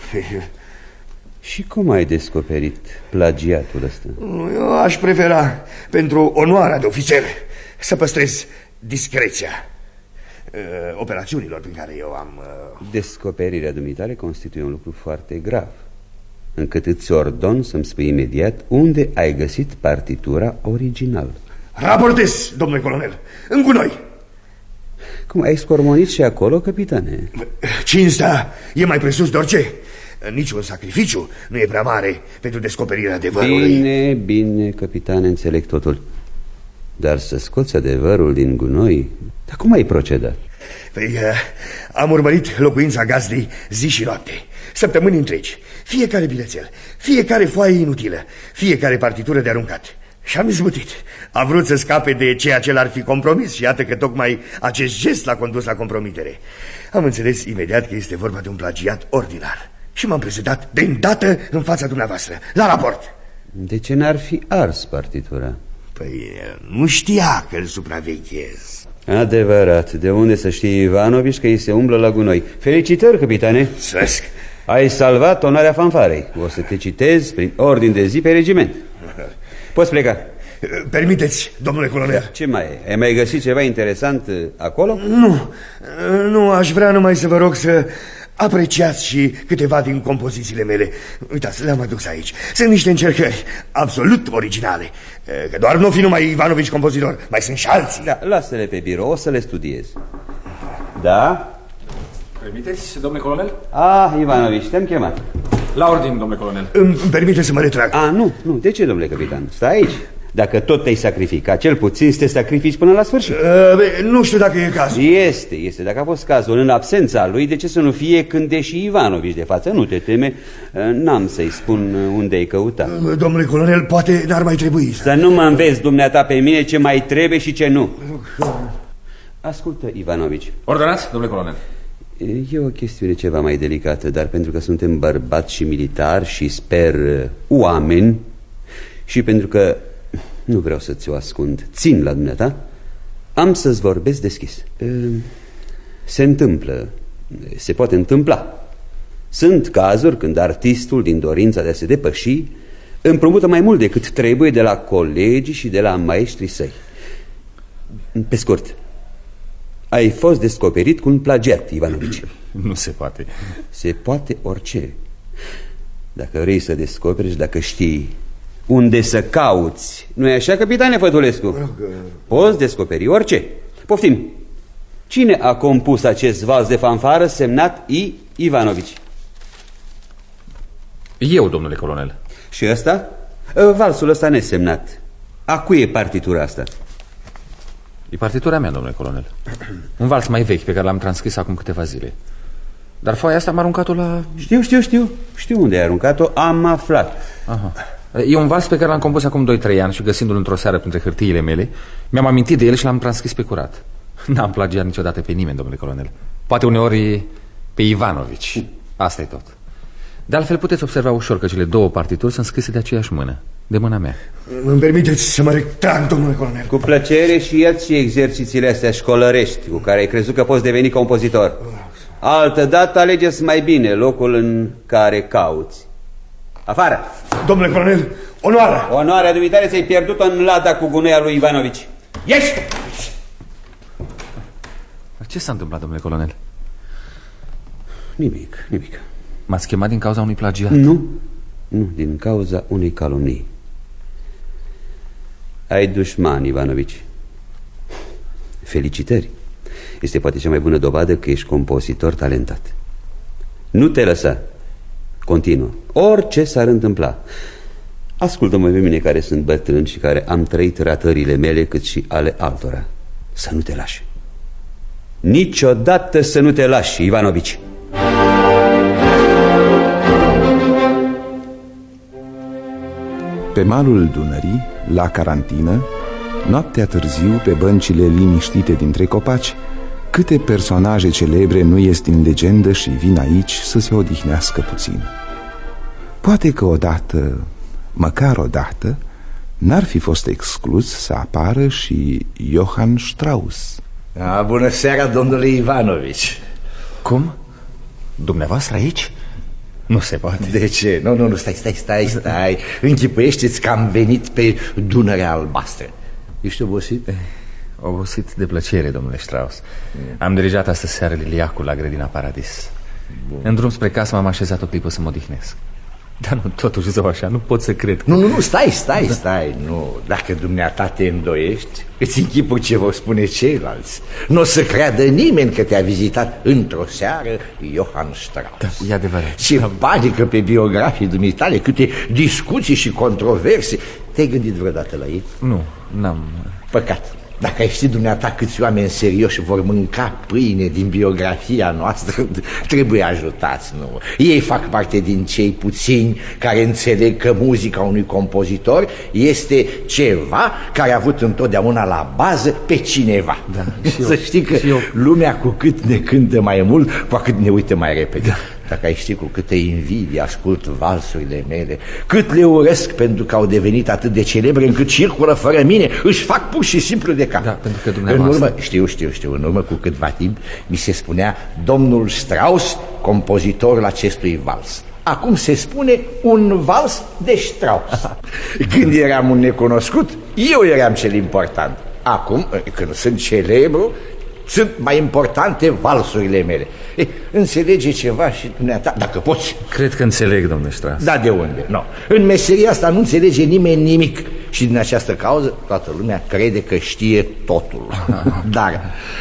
Și cum ai descoperit plagiatul ăsta? Eu aș prefera, pentru onoarea de ofițer, să păstrez discreția operațiunilor prin care eu am... Descoperirea dumitale constituie un lucru foarte grav, încât îți ordon să-mi spui imediat unde ai găsit partitura originală. Raportez, domnule colonel, în gunoi. Cum, ai scormonit și acolo, capitane? Cinstea e mai presus de orice. Niciun sacrificiu nu e prea mare pentru descoperirea adevărului. Bine, capitane, înțeleg totul. Dar să scoți adevărul din gunoi, dar cum ai procedat? Păi, am urmărit locuința gazdei zi și noapte, săptămâni întregi. Fiecare bilețel, fiecare foaie inutilă, fiecare partitură de aruncat. Și am izbutit. A vrut să scape de ceea ce l-ar fi compromis și iată că tocmai acest gest l-a condus la compromitere. Am înțeles imediat că este vorba de un plagiat ordinar și m-am prezentat de îndată în fața dumneavoastră, la raport. De ce n-ar fi ars partitura? Păi nu știa că îl supraveghez. Adevărat, de unde să știe Ivanovici că îi se umblă la gunoi? Felicitări, capitane! Sfesc! Ai salvat onoarea fanfarei. O să te citez prin ordin de zi pe regiment. Poți pleca. Permiteți, domnule colonel. Ce mai e? Ai mai găsit ceva interesant acolo? Nu, aș vrea numai să vă rog să apreciați și câteva din compozițiile mele. Uitați, le-am adus aici. Sunt niște încercări absolut originale. Că doar nu fi numai Ivanovici compozitor, mai sunt și alții. Da, lasă-le pe birou, o să le studiez. Da? Permiteți, domnule colonel? Ivanovici, te-am chemat. La ordin, domnule colonel. Îmi permite să mă retrag. Nu. De ce, domnule capitan? Stai aici. Dacă tot te-ai sacrificat, cel puțin să te sacrifici până la sfârșit. Nu știu dacă e cazul. Este. Dacă a fost cazul în absența lui, de ce să nu fie când e și Ivanovici de față? Nu te teme, n-am să-i spun unde-i căuta. Domnule colonel, poate n-ar mai trebui. Să nu mă înveți dumneata pe mine ce mai trebuie și ce nu. Ascultă, Ivanovici. Ordonați, domnule colonel. E o chestiune ceva mai delicată, dar pentru că suntem bărbați și militari și sper oameni și pentru că nu vreau să ți-o ascund, țin la dumneata, am să-ți vorbesc deschis. Se întâmplă, se poate întâmpla. Sunt cazuri când artistul, din dorința de a se depăși, împrumută mai mult decât trebuie de la colegii și de la maestrii săi. Pe scurt, ai fost descoperit cu un plagiat, Ivanovici. Nu se poate. Se poate orice. Dacă vrei să descoperi și dacă știi unde să cauți, nu-i așa, capitane Fătulescu? Poți descoperi orice. Poftim. Cine a compus acest vals de fanfară semnat I. Ivanovici? Eu, domnule colonel. Și ăsta? Valsul ăsta nesemnat. A cui e partitura asta? E partitura mea, domnule colonel. Un vals mai vechi pe care l-am transcris acum câteva zile. Dar foaia asta am aruncat-o la... Știu unde ai aruncat-o, am aflat. Aha. E un vals pe care l-am compus acum 2-3 ani și găsindu-l într-o seară printre hârtiile mele, mi-am amintit de el și l-am transcris pe curat. N-am plagiat niciodată pe nimeni, domnule colonel. Poate uneori pe Ivanovici. Asta e tot. De altfel puteți observa ușor că cele două partituri sunt scrise de aceeași mână, de mâna mea. Îmi permiteți să mă retrag, domnule colonel? Cu plăcere și ia-ți și exercițiile astea școlărești cu care ai crezut că poți deveni compozitor. Altădată alegeți mai bine locul în care cauți. Afară! Domnule colonel, onoarea! Onoarea dumitare ți-ai pierdut-o în lada cu gunoia lui Ivanovici. Ieși! Ce s-a întâmplat, domnule colonel? Nimic. M-ați chemat din cauza unui plagiat? Nu, din cauza unei calomnii. Ai dușmani, Ivanovici. Felicitări. Este poate cea mai bună dovadă că ești compozitor talentat. Nu te lăsa. Continuă. Orice s-ar întâmpla. Ascultă-mă pe mine, care sunt bătrân și care am trăit ratările mele cât și ale altora. Să nu te lași. Niciodată să nu te lași, Ivanovici. Pe malul Dunării, la carantină, noaptea târziu, pe băncile liniștite dintre copaci, câte personaje celebre nu ies din legendă și vin aici să se odihnească puțin. Poate că odată, măcar odată, n-ar fi fost exclus să apară și Johann Strauss. Bună seara, domnule Ivanovici. Cum? Dumneavoastră aici? Nu se poate. De ce? Nu, stai. Închipuiește-ți că am venit pe Dunărea Albastră. Ești obosit? Obosit de plăcere, domnule Strauss. Am dirijat astăzi seară Liliacul la grădina Paradis. În drum spre casă m-am așezat o clipă să mă odihnesc. Dar nu, totuși zău așa, nu pot să cred că... Nu, stai. Nu, dacă dumneata te îndoiești, îți închipui ce vor spune ceilalți. Nu o să creadă nimeni că te-a vizitat într-o seară Johann Strauss. Da, e adevărat. Ce panică pe biografii dumitale, câte discuții și controverse. Te-ai gândit vreodată la ei? Nu, n-am... Păcat. Dacă ai ști dumneata câți oameni serioși vor mânca pâine din biografia noastră, trebuie ajutați, nu? Ei fac parte din cei puțini care înțeleg că muzica unui compozitor este ceva care a avut întotdeauna la bază pe cineva. Da, să știi că lumea cu cât ne cântă mai mult, cu cât ne uită mai repede. Da. Dacă ai ști cu câtă invidie ascult valsurile mele, cât le urăsc pentru că au devenit atât de celebre încât circulă fără mine, își fac pur și simplu de cap. Da, pentru că dumneavoastră... în urmă cu câtva timp mi se spunea domnul Strauss, compozitorul acestui vals. Acum se spune un vals de Strauss. Când eram un necunoscut, eu eram cel important. Acum, când sunt celebru, sunt mai importante valsurile mele. Înțelege ceva și dumneata, dacă poți. Cred că înțeleg, domnule Strauss. Da, de unde? No. În meseria asta nu înțelege nimeni nimic. Și din această cauză toată lumea crede că știe totul. Dar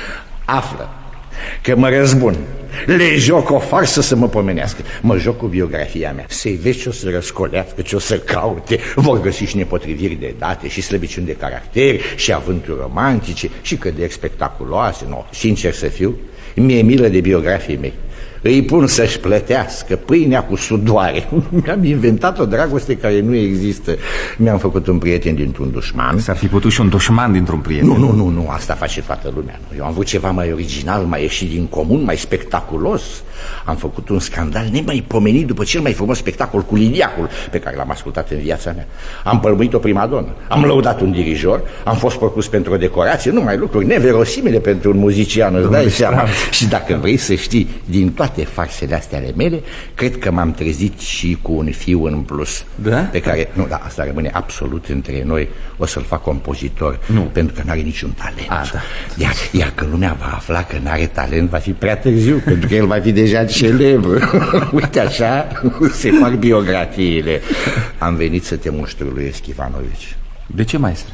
află că mă răzbun, le joc o farsă să mă pomenească. Mă joc cu biografia mea. Să-i vezi ce o să răscolească, ce o să caute. Vor găsi și nepotriviri de date, și slăbiciuni de caracter, și avânturi romantice, și căderi spectaculoase. No, sincer să fiu, mi-e milă de biografii mei. Îi pun să-și plătească pâinea cu sudoare. Mi-am inventat o dragoste care nu există. Mi-am făcut un prieten dintr-un dușman. S-ar fi putut și un dușman dintr-un prieten. Nu, asta face toată lumea. Eu am vrut ceva mai original, mai ieșit din comun, mai spectaculos. Am făcut un scandal nemaipomenit după cel mai frumos spectacol cu Liliacul pe care l-am ascultat în viața mea. Am pălmuit o primadonă, am lăudat un dirijor, am fost propus pentru o decorație, numai lucruri neverosimile pentru un muzician, îți dai seama. Și dacă vrei să știi, din toate farsele astea ale mele, cred că m-am trezit și cu un fiu în plus. Da? Pe care, asta rămâne absolut între noi. O să-l fac compozitor, pentru că n-are niciun talent. Iar când lumea va afla că n-are talent, va fi prea târziu, pentru că el va fi deja celebru. Uite așa se fac biografiile. Am venit să te muștruluiesc, Ivanovici. De ce, maestru?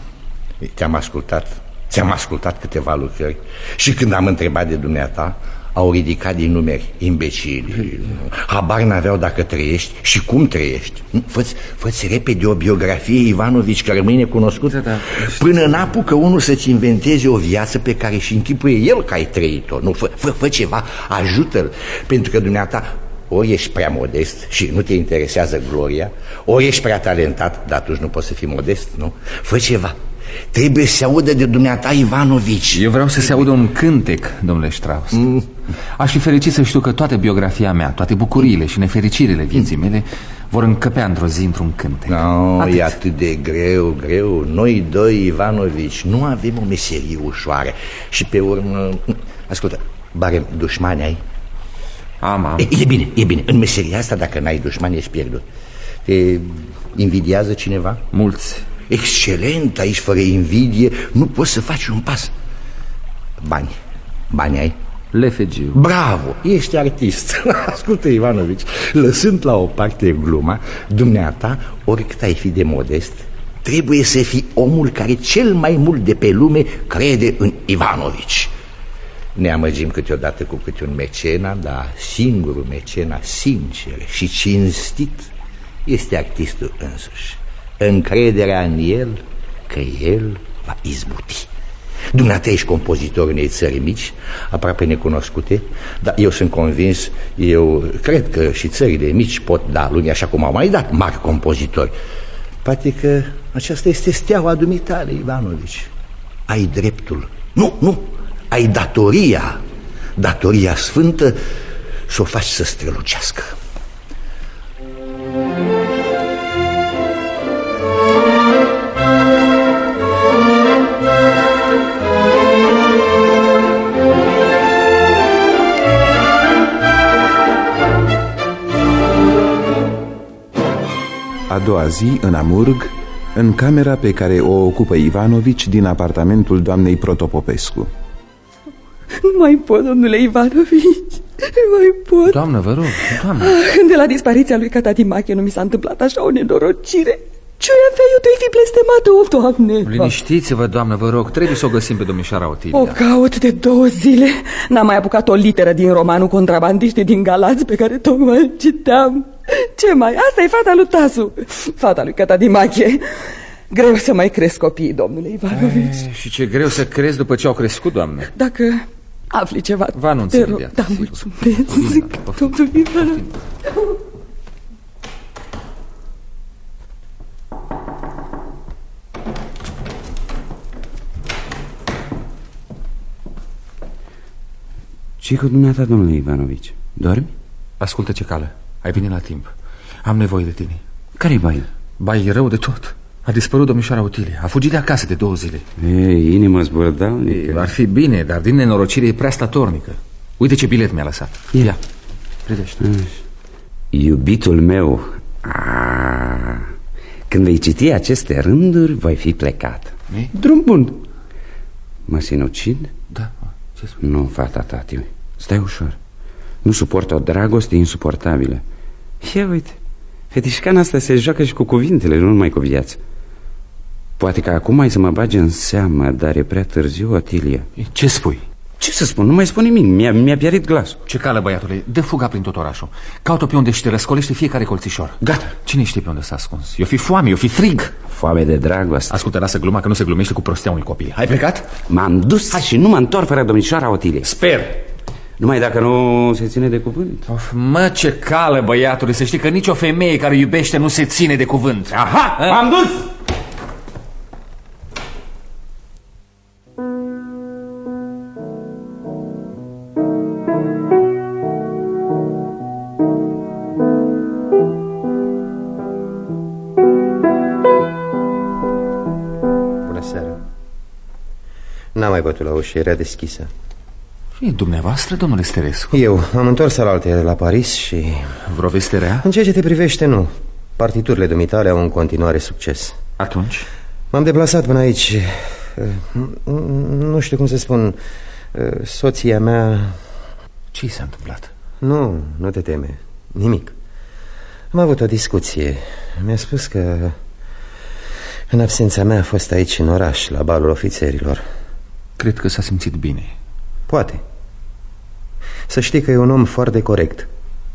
Ți-am ascultat câteva lucrări și când am întrebat de dumneata, au ridicat din numeri imbecili. Habar n-aveau dacă trăiești și cum trăiești. Fă-ți repede o biografie, Ivanovici, că rămâne cunoscută, până n-apucă unul să-ți inventeze o viață pe care și închipuie el că ai trăit-o. Nu, fă ceva, ajută-l, pentru că dumneata ori ești prea modest și nu te interesează gloria, ori ești prea talentat, dar atunci nu poți să fii modest, nu? Fă ceva. Trebuie să se audă de dumneata, Ivanovici. Eu vreau să se audă un cântec, domnule Strauss. Aș fi fericit să știu că toată biografia mea, toate bucuriile și nefericirile vieții mele vor încăpea într-o zi într-un cântec. E atât de greu. Noi doi, Ivanovici, nu avem o meserie ușoară. Și pe urmă, ascultă, bare dușmani ai? Am. E bine. În meseria asta, dacă n-ai dușmani, ești pierdut. Te invidiază cineva? Mulți. Excelent, aici fără invidie nu poți să faci un pas. Bani ai? Lefegiu. Bravo, ești artist. Ascultă, Ivanovici, lăsând la o parte gluma, dumneata, oricât ai fi de modest, trebuie să fii omul care cel mai mult de pe lume crede în Ivanovici. Ne amăgim câteodată cu câte un mecena, dar singurul mecena sincer și cinstit este artistul însuși. Încrederea în el că el va izbuti. Dumneata ești compozitor unei țări mici, aproape necunoscute, dar eu sunt convins, eu cred că și țările mici pot da lumii, așa cum au mai dat mari compozitori. Poate că aceasta este steaua dumitale, Ivanovici. Ai dreptul, nu, ai datoria sfântă să o faci să strălucească. A doua zi, în Amurg, în camera pe care o ocupă Ivanovici din apartamentul doamnei Protopopescu. Nu mai pot, domnule Ivanovici, nu mai pot. Doamnă, vă rog, doamnă. Când de la dispariția lui Catadimache nu mi s-a întâmplat așa o nenorocire. Ce-o fi eu, te-ai fi blestemat, o, Doamne. Liniștiți-vă, doamnă, vă rog, trebuie să o găsim pe domnișoara Otilia. O caut de 2 zile. N-am mai apucat o literă din romanul Contrabandiștii din Galați pe care tocmai îl citeam. Ce mai? Asta e fata lui Tasu, fata lui Catadimache. Greu să mai cresc copiii, domnule Ivanovici. Și ce greu să crezi după ce au crescut, doamnă. Dacă afli ceva, vă anunț imediat. Da, mulțumesc, domnule Ivanovici. Ce-i cu dumneata, domnule Ivanovici? Dormi? Ascultă, Cecală, ai venit la timp. Am nevoie de tine. Care-i bai? Bai e rău de tot. A dispărut domnișoara Otilie. A fugit de acasă de 2 zile. Ei, inima zburdalnică. Ar fi bine, dar din nenorocire e prea statornică. Uite ce bilet mi-a lăsat. Ia, privește. Iubitul meu, când vei citi aceste rânduri, voi fi plecat. Drum bun. Mă sinucid? Da. Ce spui? Nu, fata, tati, stai ușor. Nu suport o dragoste insuportabilă. Ia uite, fetișcana asta se joacă și cu cuvintele, nu numai cu viața. Poate că acum ai să mă bage în seamă, dar e prea târziu, Otilia. Ce spui? Ce să spun? Nu mai spun nimic, mi-a pierit glasul. Ce cală, băiatule, dă fuga prin tot orașul. Caută pe unde și te răscolește fiecare colțișor. Gata. Cine știe pe unde s-a ascuns? Eu fi foame, eu fi frig. Foame de dragoste. Ascultă, lasă gluma că nu se glumește cu prostia unui copil. Ai plecat? M-am dus și nu mă întorc fără domnișoara Otilie. Sper. Numai dacă nu se ține de cuvânt. Of, mă, ce cală, băiatule, să știi că nicio femeie care iubește nu se ține de cuvânt. Aha, m-am dus! Bună seara. N-am mai bătut la ușă, era deschisă. E dumneavoastră, domnule Sterescu? Eu am întors alaltăieri la Paris și... Vreo veste rea? În ceea ce te privește, nu. Partiturile dumitale au în continuare succes. Atunci? M-am deplasat până aici. Nu știu cum să spun. Soția mea... Ce s-a întâmplat? Nu te teme. Nimic. Am avut o discuție. Mi-a spus că în absența mea a fost aici în oraș, la balul ofițerilor. Cred că s-a simțit bine. Poate. Să știi că e un om foarte corect.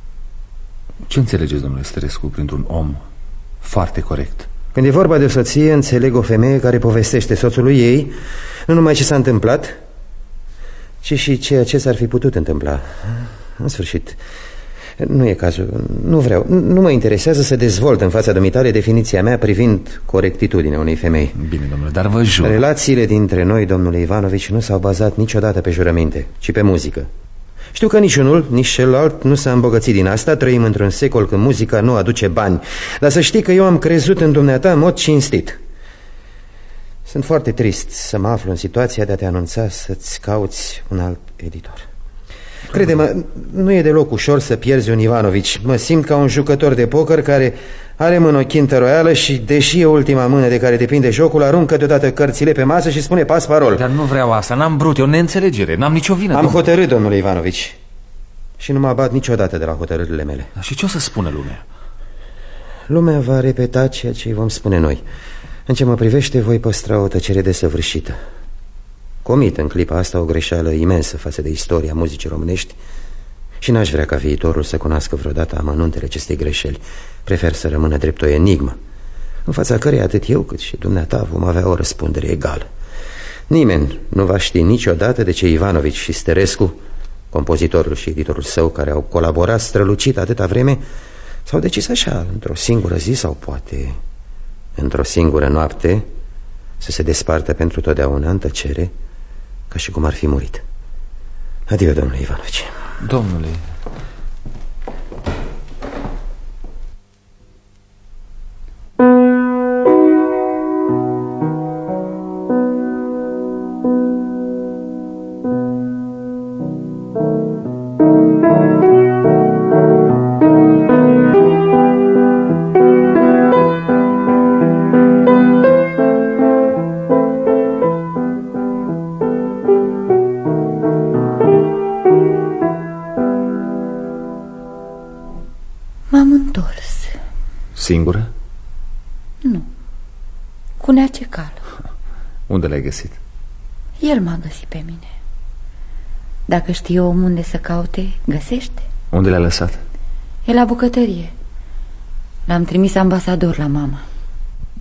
Ce înțelegeți, domnule Sterescu, printr-un om foarte corect? Când e vorba de soție, înțeleg o femeie care povestește soțului ei nu numai ce s-a întâmplat, ci și ceea ce s-ar fi putut întâmpla. În sfârșit, nu e cazul. Nu vreau. Nu mă interesează să dezvolt în fața dumitale definiția mea privind corectitudinea unei femei. Bine, domnule, dar vă jur. Relațiile dintre noi, domnule Ivanovici, nu s-au bazat niciodată pe jurăminte, ci pe muzică. Știu că niciunul, nici celălalt nu s-a îmbogățit din asta. Trăim într-un secol când muzica nu aduce bani. Dar să știi că eu am crezut în dumneata în mod cinstit. Sunt foarte trist să mă aflu în situația de a te anunța să-ți cauți un alt editor. Crede-mă, nu e deloc ușor să pierzi un Ivanovici. Mă simt ca un jucător de poker care are mână o chintă royală și, deși e ultima mână de care depinde jocul, aruncă deodată cărțile pe masă și spune pas parol. Dar nu vreau asta, n-am brut, e o neînțelegere, n-am nicio vină. Am hotărât, domnule Ivanovici, și nu mă abat niciodată de la hotărârile mele. Dar și ce o să spună lumea? Lumea va repeta ceea ce îi vom spune noi. În ce mă privește, voi păstra o tăcere desăvârșită. Comit în clipa asta o greșeală imensă față de istoria muzicii românești și n-aș vrea ca viitorul să cunoască vreodată amănuntele acestei greșeli. Prefer să rămână drept o enigmă, în fața căreia atât eu cât și dumneata vom avea o răspundere egală. Nimeni nu va ști niciodată de ce Ivanovici și Sterescu, compozitorul și editorul său, care au colaborat strălucit atâta vreme, s-au decis așa, într-o singură zi sau poate într-o singură noapte, să se despartă pentru totdeauna în tăcere, ca și cum ar fi murit. Adio, domnule Ivanovici. Domnule... Singură? Nu. Cu Nea Cecală. Unde l-ai găsit? El m-a găsit pe mine. Dacă știe omul unde să caute, găsește. Unde l-a lăsat? E la bucătărie. L-am trimis ambasador la mama.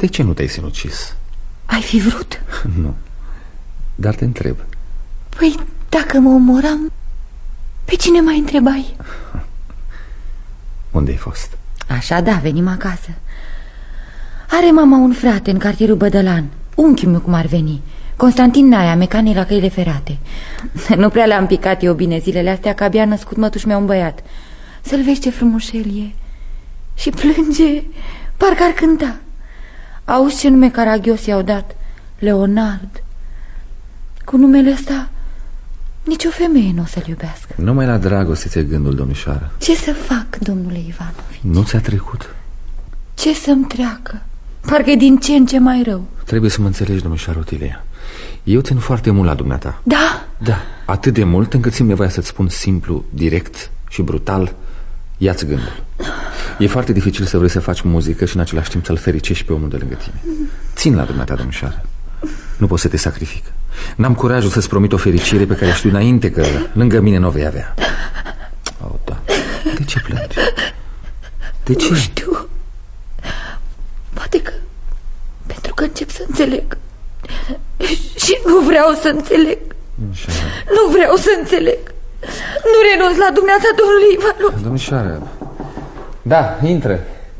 De ce nu te-ai sinucis? Ai fi vrut? Nu, dar te întreb. Păi, dacă mă omoram, pe cine mai întrebai? Unde ai fost? Așa, da, venim acasă. Are mama un frate în cartierul Bădălan, unchiul meu cum ar veni, Constantin Naia, mecanic la căile ferate. Nu prea l-am picat eu bine zilele astea, că abia născut mătuși meu un băiat. Să-l vezi ce frumușel e. Și plânge, parcă ar cânta. Auzi ce nume caragios i-au dat? Leonard. Cu numele ăsta nici o femeie nu o să-l iubească. Numai la dragoste ți-e gândul, domnișoară. Ce să fac, domnule Ivanovici? Nu ți-a trecut? Ce să-mi treacă? Parcă e din ce în ce mai rău. Trebuie să mă înțelegi, domnișoară Otilia. Eu țin foarte mult la dumneata. Da? Da, atât de mult încât simt nevoia să-ți spun simplu, direct și brutal: ia-ți gândul. E foarte dificil să vrei să faci muzică și în același timp să-l fericești pe omul de lângă tine. Țin la dumneata, domnișoară. Nu pot să te sacrific. N-am curajul să-ți promit o fericire pe care știu înainte că lângă mine nu o vei avea. Oh, da. De ce plângi? De ce? Nu știu. Poate că pentru că încep să înțeleg. Și nu vreau să înțeleg. Nu vreau să înțeleg. Nu renunț la dumneata, domnule Ivanov. Domnișoară. Da, intră.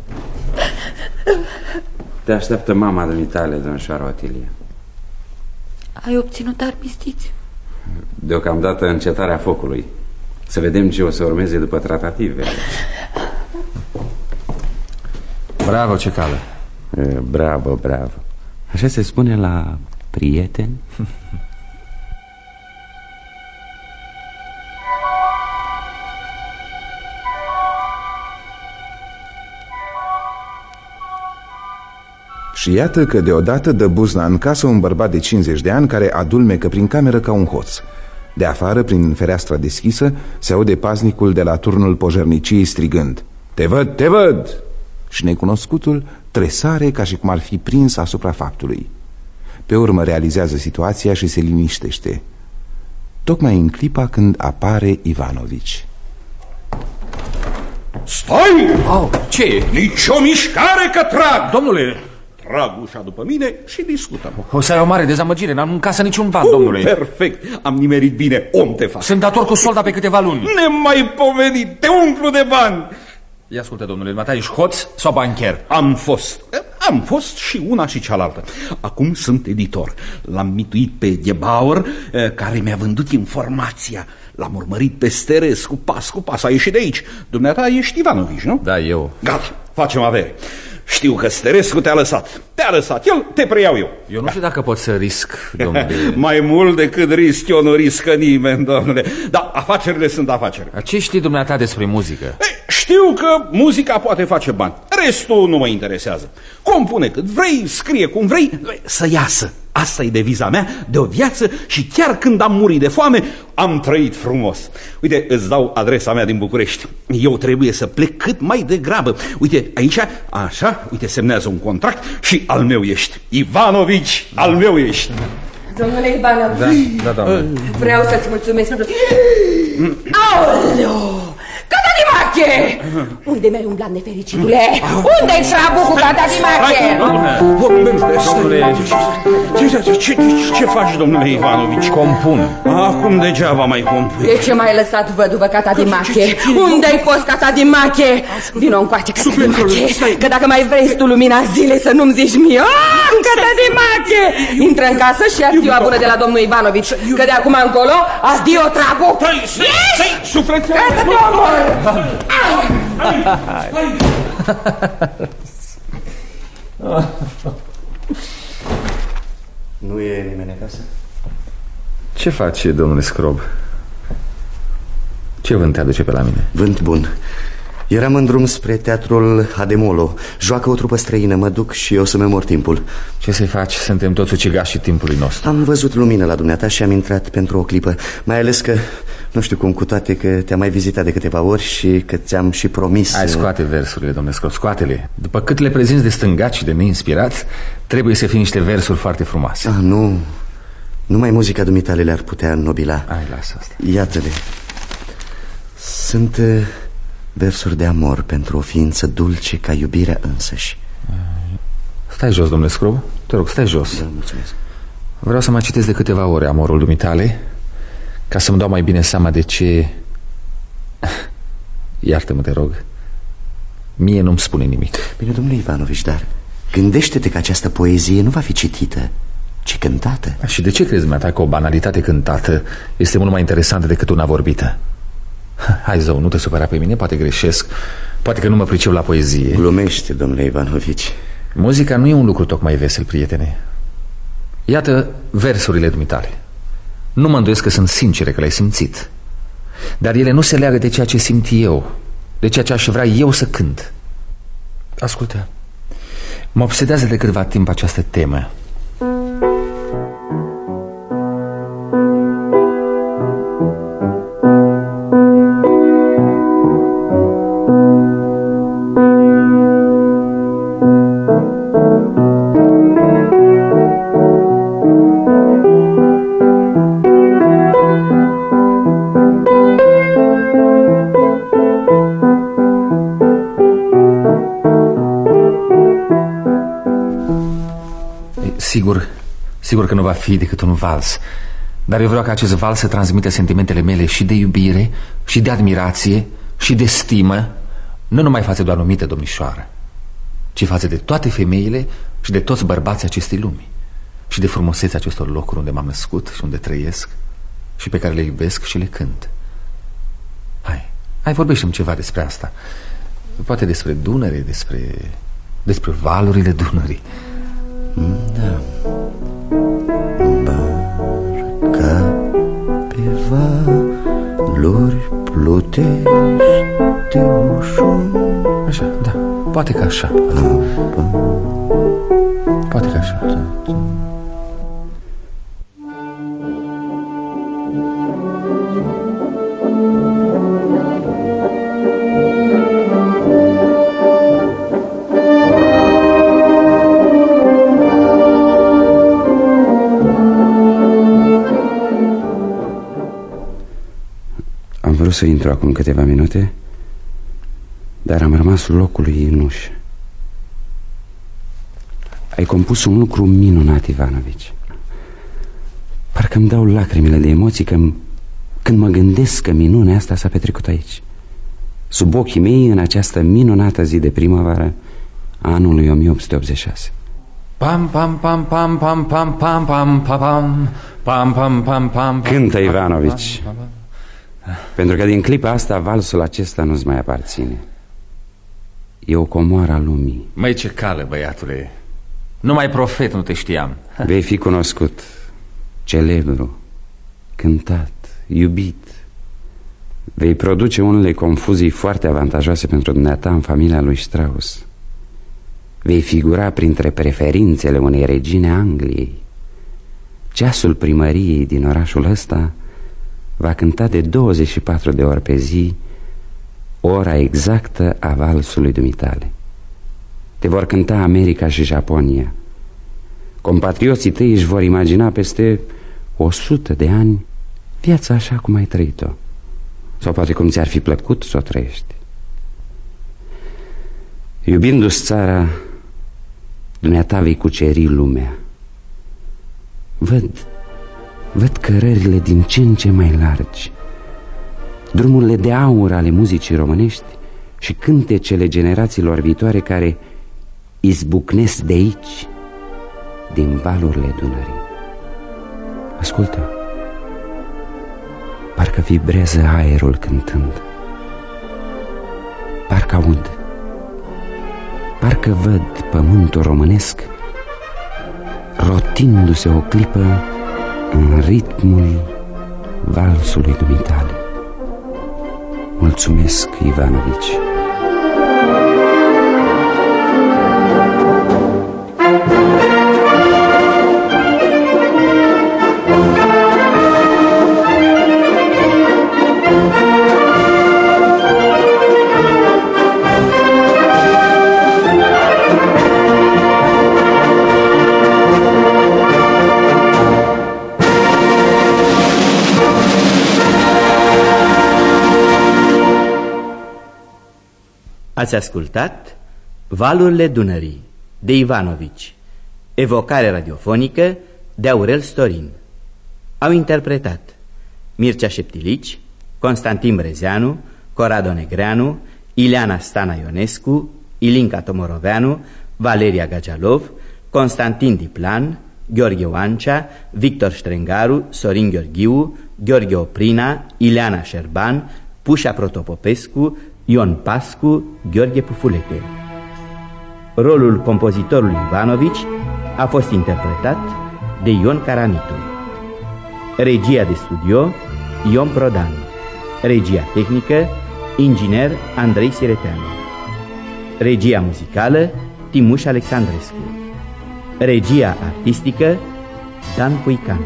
Te așteaptă mama dumitale, domnișoară Otilia. Ai obținut armistițiu? Deocamdată încetarea focului. Să vedem ce o să urmeze după tratative. Bravo, Cecală. Bravo, bravo. Așa se spune la prieteni? Și iată că deodată dă buzna în casă un bărbat de 50 de ani care adulmecă prin cameră ca un hoț. De afară, prin fereastra deschisă, se aude paznicul de la turnul pojarniciei strigând: "Te văd, te văd!" Și necunoscutul tresare ca și cum ar fi prins asupra faptului. Pe urmă realizează situația și se liniștește, tocmai în clipa când apare Ivanovici. Stai! Ce e? Nici o mișcare că trag! Domnule, trag ușa după mine și discutăm. O să ai o mare dezamăgire, n-am în casă niciun ban, domnule. Perfect, am nimerit bine, om te fac. Sunt dator cu solda pe câteva luni. Nemaipomenit, te umplu de bani. Ia ascultă, domnule, dumneata ești hoț sau bancher? Am fost și una și cealaltă. Acum sunt editor. L-am mituit pe Gebauer, care mi-a vândut informația. L-am urmărit pe Sterescu, pas cu pas. A ieșit de aici. Dumneata ești Ivanovici, nu? Da, eu. Gata, facem avere. Știu că Sterescu te-a lăsat. Te-a lăsat el, te preiau eu. Eu nu știu dacă pot să risc, domnule. Mai mult decât risc eu, nu riscă nimeni, domnule. Da, afacerile sunt afaceri. Ce știi dumneata despre muzică? Știu că muzica poate face bani. Restul nu mă interesează. Compune cât vrei, scrie cum vrei, să iasă. Asta e deviza mea de o viață și chiar când am murit de foame, am trăit frumos. Uite, îți dau adresa mea din București. Eu trebuie să plec cât mai degrabă. Uite, aici, așa, uite, semnează un contract și al meu ești. Ivanovici, al meu ești. Domnule Ivanovici. Da, doamne. Vreau să-ți mulțumesc. Aoleu! Catadimache! Unde mi-ai umblat, nefericitule? Unde-i trabul cu Catadimache? Ce faci, domnule Ivanovici? Compun. Acum degeaba mai compui. De ce m-ai lăsat văduvă, Catadimache? Unde-ai fost, Catadimache? Vino încoace, Catadimache, că dacă mai vrei tu lumina zilei să nu-mi zici mie. Catadimache! Intră în casă și ia ziua bună de la domnul Ivanovici, că de acum încolo adio trabul. Stai, suflet! Gata, te omor! Nu e nimeni acasă? Ce faci, domnule Scrob? Ce vânt te aduce pe la mine? Vânt bun. Eram în drum spre teatrul Ademolo. Joacă o trupă străină, mă duc și o să-mi mor timpul. Ce să-i faci? Suntem toți ucigașii timpului nostru. Am văzut lumină la dumneata și am intrat pentru o clipă. Mai ales că, nu știu cum, cu toate că te-am mai vizitat de câteva ori și că ți-am și promis. Hai, scoate versurile, domnule Scrob, scoate-le. După cât le prezinți de stângaci și de neinspirați, trebuie să fie niște versuri foarte frumoase. Nu, numai muzica dumitale le-ar putea înnobila. Hai, lasă asta. Iată-le. Sunt versuri de amor pentru o ființă dulce ca iubirea însăși. Stai jos, domnule Scrob. Te rog, stai jos. Da, mulțumesc. Vreau să mai citesc de câteva ore Amorul dumitale, ca să-mi dau mai bine seama de ce... Iartă-mă, te rog. Mie nu-mi spune nimic. Bine, domnule Ivanovici, dar gândește-te că această poezie nu va fi citită, ci cântată. Și de ce crezi, dumneata, că o banalitate cântată este mult mai interesantă decât una vorbită? Hai, zău, nu te supăra pe mine, poate greșesc, poate că nu mă pricep la poezie. Glumește, domnule Ivanovici. Muzica nu e un lucru tocmai vesel, prietene. Iată versurile dumitale. Nu mă îndoiesc că sunt sincere, că le-ai simțit, dar ele nu se leagă de ceea ce simt eu, de ceea ce aș vrea eu să cânt. Ascultă, mă obsedează de câtva timp această temă. Sigur că nu va fi decât un vals, dar eu vreau ca acest vals să transmită sentimentele mele și de iubire, și de admirație, și de stimă, nu numai față de o anumită domnișoară, ci față de toate femeile și de toți bărbații acestei lumi, și de frumusețea acestor locuri unde m-am născut și unde trăiesc și pe care le iubesc și le cânt. Hai, vorbește-mi ceva despre asta. Poate despre Dunăre, despre valurile Dunării. Da. Barca pe valuri plutește ușor. Așa, da, poate că așa. Poate că așa. Să intru acum câteva minute, dar am rămas locului în ușă. Ai compus un lucru minunat, Ivanovici. Parcă-mi dau lacrimile de emoții când mă gândesc că minunea asta s-a petrecut aici, sub ochii mei, în această minunată zi de primăvară a anului 1886. Pam pam pam pam pam pam pam pam pam pam pam pam pam. Cântă, Ivanovici, pentru că din clipa asta valsul acesta nu-ți mai aparține. E o comoară a lumii. Măi, ce cală, băiatule. Numai profet nu te știam. Vei fi cunoscut, celebru, cântat, iubit. Vei produce unele confuzii foarte avantajoase pentru dumneata în familia lui Strauss. Vei figura printre preferințele unei regine Angliei. Ceasul primăriei din orașul ăsta va cânta de 24 de ori pe zi ora exactă a valsului dumitale. Te vor cânta America și Japonia. Compatrioții tăi își vor imagina peste 100 de ani viața așa cum ai trăit-o, sau poate cum ți-ar fi plăcut să o trăiești. Iubindu-ți țara, dumneata vei cuceri lumea. Văd cărările din ce în ce mai largi, drumurile de aur ale muzicii românești și cântecele generațiilor viitoare care izbucnesc de aici, din valurile Dunării. Ascultă, parcă vibrează aerul cântând, parcă aud, parcă văd pământul românesc rotindu-se o clipă în ritmul valsului dumitale. Mulțumesc, Ivanovici. Ați ascultat Valurile Dunării, de Ivanovici. Evocare radiofonică de Aurel Storin. Au interpretat Mircea Șeptilici, Constantin Brezeanu, Corrado Negreanu, Ileana Stana Ionescu, Ilinca Tomoroveanu, Valeria Gagialov, Constantin Diplan, Gheorghe Oancea, Victor Ștrengaru, Sorin Gheorghiu, Gheorghe Oprina, Ileana Șerban, Pușa Protopopescu, Ion Pascu, Gheorghe Pufulete. Rolul compozitorului Ivanovici a fost interpretat de Ion Caramitu. Regia de studio Ion Prodan. Regia tehnică inginer Andrei Sireteanu. Regia muzicală Timuș Alexandrescu. Regia artistică Dan Puicanu.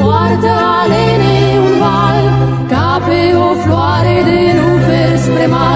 Floare de nu fer spre mare.